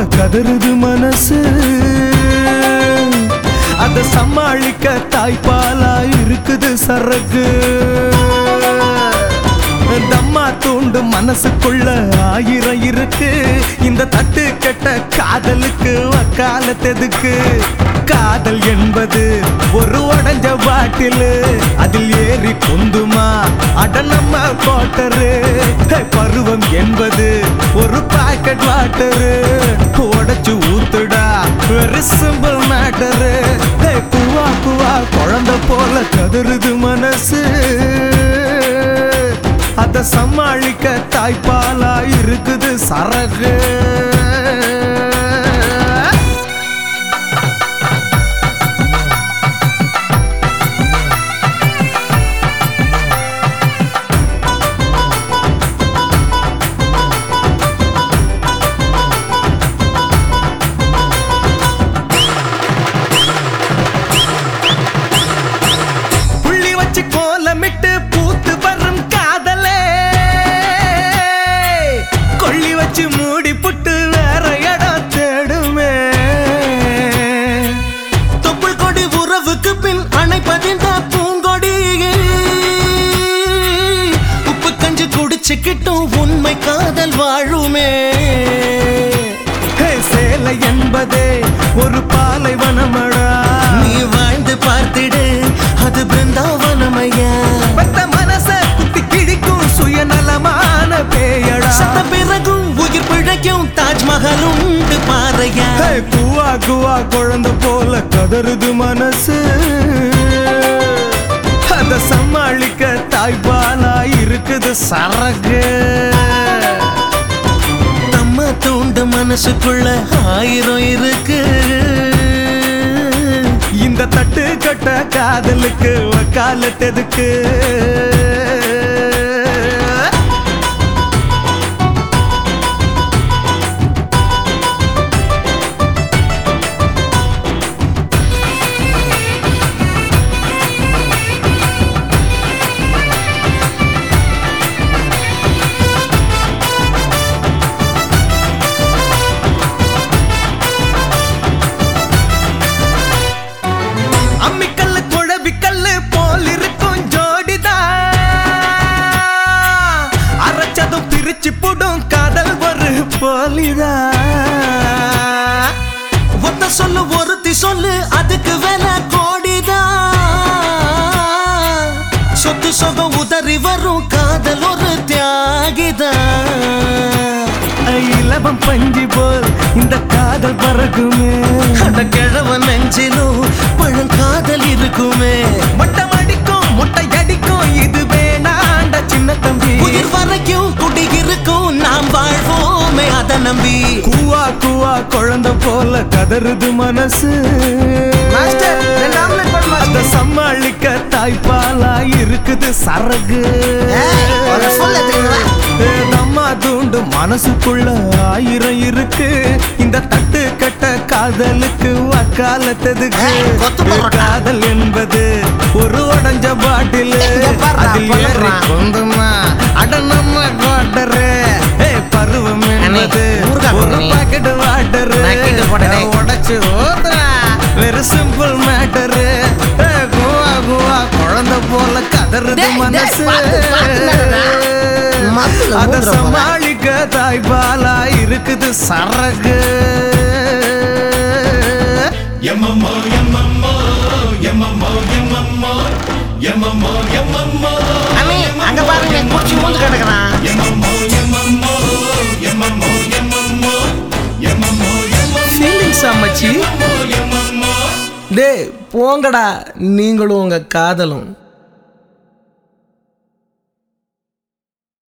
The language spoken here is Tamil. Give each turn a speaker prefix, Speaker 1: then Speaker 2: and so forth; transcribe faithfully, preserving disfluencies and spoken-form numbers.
Speaker 1: போல கதறுது மனசு அத சமாளிக்க தாய்ப்பாலா இருக்குது சரக்கு தம்மா தூண்டு மனசுக்குள்ள ஆயிரம் இருக்கு இந்த தட்டு கெட்ட காதலுக்கு வக்காலத்தெதுக்கு காதல் என்பது ஒரு உடஞ்ச பாட்டில் அதில் ஏறி குந்துமா அட நம்ம கோட்டரு பருவம் என்பது ஒரு பாக்கெட் வாட்டரு உடைச்சு ஊத்துடா வெரி சிம்பிள் மேட்டரு குவா குவா குழந்தை போல கதறுது மனசு அத சமாளிக்க தாய்ப்பாலா இருக்குது சரகு புள்ளி வச்சு கோலமிட்டு பூத்து வரும் காதலே கொள்ளி வச்சு மூடி புட்டு வேற இடம் தேடுமே தொப்புள் கொடி உறவுக்கு பின் அணைப்பதிந்த பூங்கொடி உப்பு கஞ்சி குடிச்சுக்கிட்டும் உண்மை காதல் வாழுமே சேலை என்பதே ஒரு பாலைவனமடா நீ வாழ்ந்து பார்த்திடு அது பிருந்தாவனமையா பத்த மனச குத்தி கிழிக்கும் சுயநலமான பேயடா சத்த பிறகும் உயிர் பிழைக்கும் தாஜ்மஹல் உண்டு பாறையா குவா குவா குழந்தை போல கதறுது மனசு அத சமாளிக்க தாய்ப்பாலா இருக்குது சரகு நம்ம தூண்டு மனசுக்குள்ள ஆயிரம் இருக்கு இந்த தட்டு கட்ட காதலுக்கு வக்காலத்தெதுக்கு காதல் ஒரு போலிதா ஒத்த சொல்லு ஒருத்தி சொல்லு அதுக்கு வேலை கோடிதா சொத்து சொகம் உதறி வரும் காதல் ஒரு தியாகிதா இலவம் பஞ்சி போல் இந்த காதல் பறக்குமே அந்த கிழவன் நெஞ்சிலும் பழங்காதல் இருக்குமே மட்டம் அடிக்கும் முட்டை அடிக்கும் இது வேணாண்ட சின்ன தம்பி உயிர் வரைக்கும் குடி இருக்கும் நாம் வாழ்வோமே அத நம்பி குவா குவா குழந்தை போல கதறுது மனசு அத சமாளிக்க தாய்ப்பாலா இருக்குது சரகு நம்ம தூண்டு மனசுக்குள்ள ஆயிரம் இருக்கு இந்த தட்டு கட்ட காதலுக்கு வக்காலத்தெதுக்கு காதல் என்பது ஒரு உடஞ்ச பாட்டில் அதில் ஏறி கொண்டுமா அட நம்ம கோட்டரு பருவம் என்பது ஒரு பாக்கெட் வாட்டரு உடைச்சு ஊத்துறா வெரி சிம்பிள் மேட்டரு குவா குவா குழந்தை போல கதறுது மனசு அத சமாளிக்க தாய்ப்பாலா இருக்குது சரகு
Speaker 2: எம்மம்மோ எம்மம்மோ எம்மம்மோ எம்மம்மோ எம்மம்மோ எம்மம்மோ
Speaker 3: அங்க பாருங்க குச்சி மூந்து கிடக்குறான்
Speaker 2: எம்மம்மோ எம்மம்மோ எம்மம்மோ எம்மம்மோ எம்மம்மோ எம்மம்மோ
Speaker 1: ஃபீலிங்ஸ் அம்மச்சி
Speaker 2: எம்மம்மோ
Speaker 1: டே போங்கடா நீங்களும் உங்க காதலும்